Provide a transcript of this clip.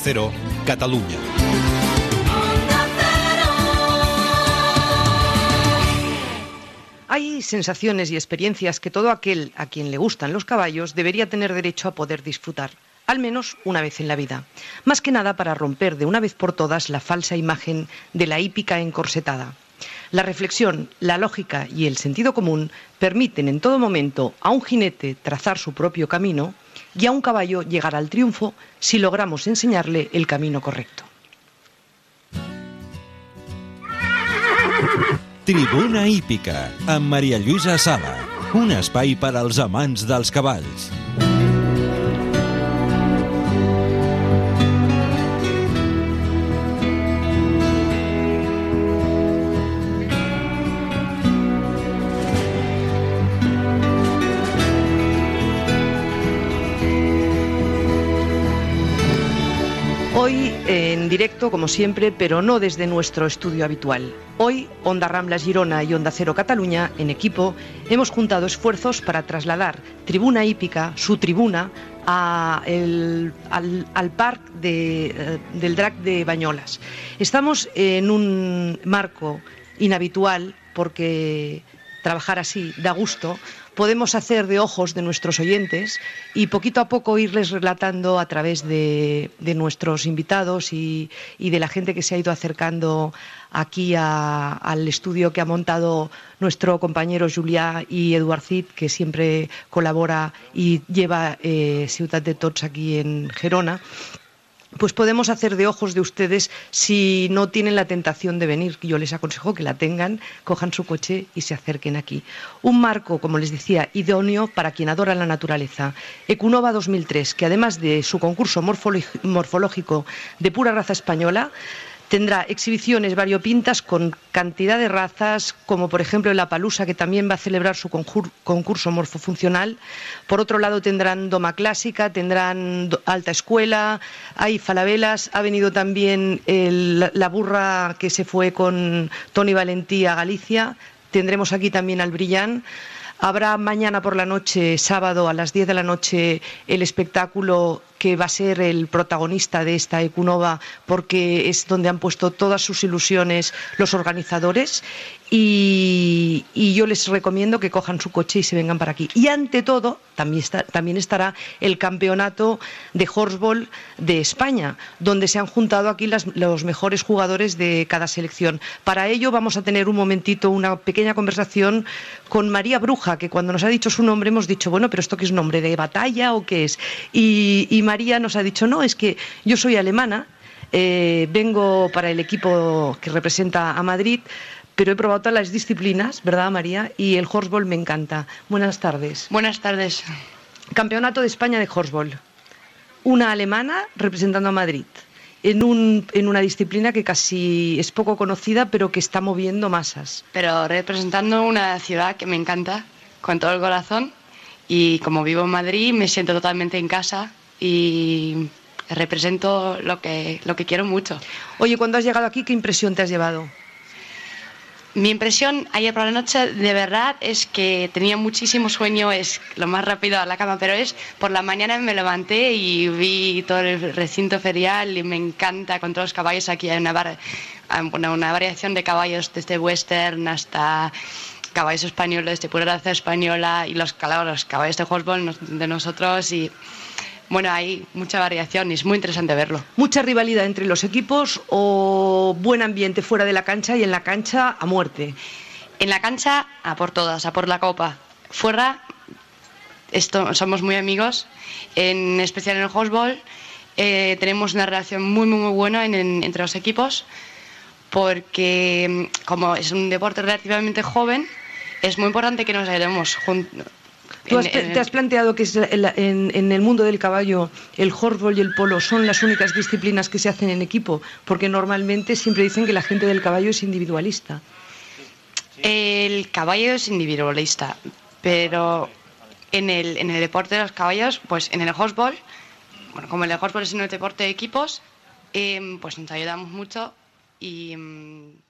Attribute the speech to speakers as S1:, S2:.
S1: Cero, Catalunya.
S2: Hay sensaciones y experiencias que todo aquel a quien le gustan los caballos debería tener derecho a poder disfrutar, al menos una vez en la vida. Más que nada para romper de una vez por todas la falsa imagen de la hípica encorsetada. La reflexión, la lógica y el sentido común permiten en todo momento a un jinete trazar su propio camino y a un caballo llegar al triunfo si logramos enseñarle el camino correcto.
S3: Tribuna Hípica, amb Maria Lluïsa Sala. Un espai per als amants dels cavalls.
S2: Hoy en directo, como siempre, pero no desde nuestro estudio habitual. Hoy, Onda Rambla Girona y Onda Cero Cataluña, en equipo, hemos juntado esfuerzos para trasladar Tribuna Hípica, su tribuna, al parque del Drac de Banyolas. Estamos en un marco inhabitual porque trabajar así da gusto. Podemos hacer de ojos de nuestros oyentes y poquito a poco irles relatando a través de nuestros invitados y de la gente que se ha ido acercando aquí al estudio que ha montado nuestro compañero Julià y Eduard Cid, que siempre colabora y lleva Ciutat de Tots aquí en Gerona. Pues podemos hacer de ojos de ustedes si no tienen la tentación de venir. Yo les aconsejo que la tengan, cojan su coche y se acerquen aquí. Un marco, como les decía, idóneo para quien adora la naturaleza. Equunova 2003, que además de su concurso morfológico de pura raza española, tendrá exhibiciones variopintas con cantidad de razas, como por ejemplo el Appaloosa, que también va a celebrar su concurso morfofuncional. Por otro lado tendrán doma clásica, tendrán alta escuela, hay falabelas, ha venido también la burra que se fue con Toni Valentí a Galicia, tendremos aquí también al Brillán. Habrá mañana por la noche, sábado a las 10 de la noche, el espectáculo que va a ser el protagonista de esta Equunova, porque es donde han puesto todas sus ilusiones los organizadores. Y yo les recomiendo que cojan su coche y se vengan para aquí. Y ante todo, también estará el campeonato de Horseball de España, donde se han juntado aquí los mejores jugadores de cada selección. Para ello vamos a tener un momentito, una pequeña conversación con María Bruja, que cuando nos ha dicho su nombre hemos dicho, bueno, pero ¿esto qué es, nombre de batalla o qué es? Y María nos ha dicho, no, es que yo soy alemana, vengo para el equipo que representa a Madrid, pero he probado todas las disciplinas, ¿verdad, María? Y el horseball me encanta. Buenas tardes.
S4: Buenas tardes.
S2: Campeonato de España de horseball. Una alemana representando a Madrid. En una disciplina que casi es poco conocida, pero que está moviendo masas.
S4: Pero representando una ciudad que me encanta, con todo el corazón. Y como vivo en Madrid, me siento totalmente en casa y represento lo que quiero mucho.
S2: Oye, cuando has llegado aquí, ¿qué impresión te has llevado?
S4: Mi impresión ayer por la noche, de verdad, es que tenía muchísimo sueño, es lo más rápido a la cama, pero es por la mañana me levanté y vi todo el recinto ferial y me encanta con todos los caballos. Aquí hay una variación de caballos desde western hasta caballos españoles, de pura raza española, y los caballos de horseball de nosotros, y bueno, hay mucha variación y es muy interesante verlo.
S2: ¿Mucha rivalidad entre los equipos o buen ambiente fuera de la cancha y en la cancha a muerte?
S4: En la cancha a por todas, a por la copa. Fuera somos muy amigos, en especial en el horseball tenemos una relación muy buena entre los equipos, porque como es un deporte relativamente joven, es muy importante que nos ayudemos juntos.
S2: ¿Te has planteado que en el mundo del caballo el horseball y el polo son las únicas disciplinas que se hacen en equipo? Porque normalmente siempre dicen que la gente del caballo es individualista.
S4: El caballo es individualista, pero en el deporte de los caballos, pues en el horseball, bueno, como el horseball es un deporte de equipos, pues nos ayudamos mucho y